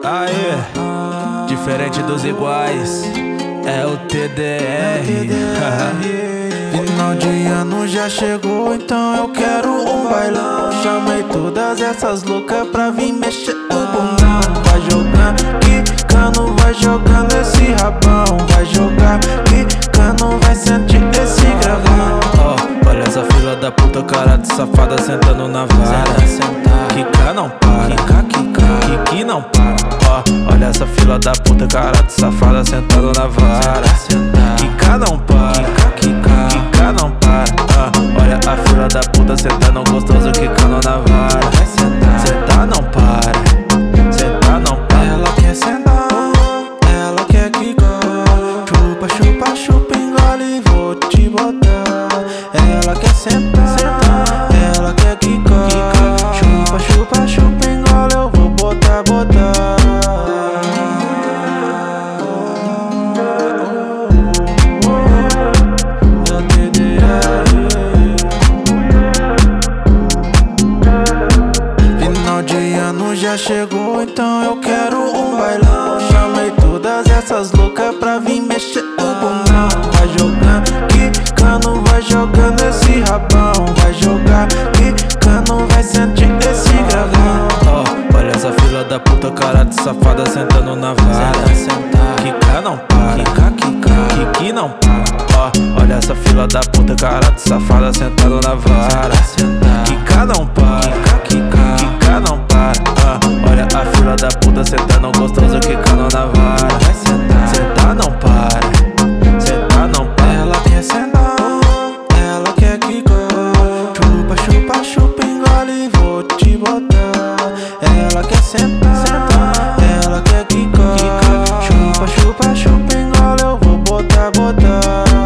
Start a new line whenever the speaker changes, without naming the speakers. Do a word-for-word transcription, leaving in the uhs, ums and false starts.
Aê, diferente dos iguais, é o T D R.
Final de ano já chegou, então eu quero um bailão. Chamei todas essas loucas pra vir mexer o bundão. Vai jogando, quicando, vai jogando esse rabão. Vai jogar, quicando, vai sentir esse gravão.
Oh, olha essa fila da puta, cara de safada sentando na vara. Quica não para, quica, quica, quique não para. Oh, olha essa fila da puta, cara de safada sentando na vara. Quica não para, quica, quica não para. Oh, olha a fila da puta sentando gostoso, quicando na vara. Sentar não para, sentar não para.
Ela quer sentar, ela quer quicar. Chupa, chupa, chupa, engole, vou te botar. Ela quer sentar, sentar, ela quer quicar. Chupa, chupa, chupa, engole, eu vou botar, botar. Final de ano já chegou, então eu quero um bailão. Chamei todas essas loucas pra vir mexer o bundão. Vai jogando, quicando, vai jogando esse rabão. Vai jogar, quicando, vai sentir esse gravão.
Oh, olha essa fila da puta, cara de safada sentando na vara. Quica não para, quica, quica, quique não para. Oh, olha essa fila da puta, cara de safada sentando na vara. Quica não para, quica, quica não para. Oh, olha a fila da puta sentando gostoso, quicando na vara. Sentar não para, sentar não para.
Ela quer sentar, ela quer quicar. Chupa, chupa, chupa, engole, vou te botar. Ela quer sentar, sentar, ela quer quicar. Chupa, chupa, chupa, engole, eu vou botar, botar.